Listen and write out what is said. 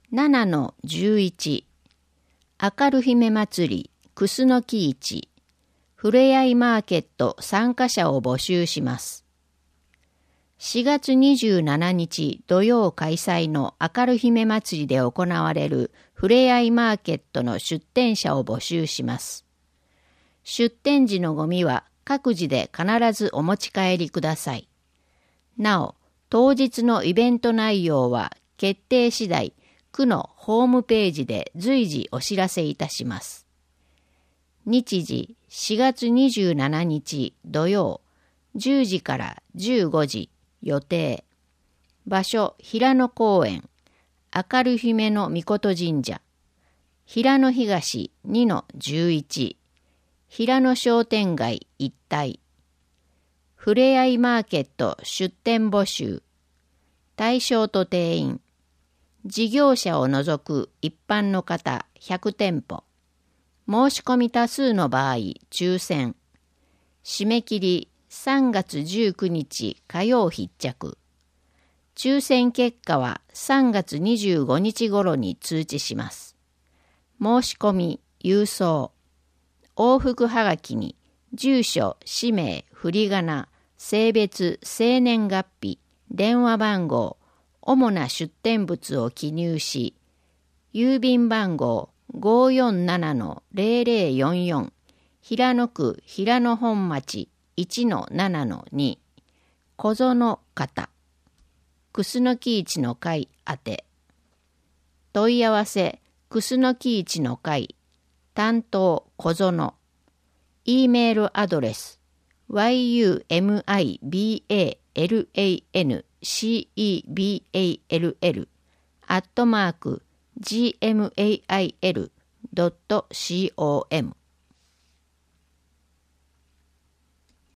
7-11 明る姫祭りクスノキ市ふれあいマーケット参加者を募集します。4月27日土曜開催の明る姫祭りで行われるふれあいマーケットの出店者を募集します。出店時のゴミは各自で必ずお持ち帰りください。なお、当日のイベント内容は決定次第、区のホームページで随時お知らせいたします。日時4月27日土曜10時から15時予定。場所平野公園明る姫の御事神社平野東 2-11 平野商店街一帯ふれあいマーケット出店募集対象と定員事業者を除く一般の方100店舗申し込み多数の場合抽選締め切り3月19日火曜必着抽選結果は3月25日頃に通知します。申し込み郵送往復はがきに住所氏名振り仮名性別生年月日電話番号主な出店物を記入し郵便番号547-0044平野区平野本町 1-7-2 小園方クスノキ市の会宛て問い合わせクスノキ市の会担当小園 E メールアドレス yumibalnceball@gmail.com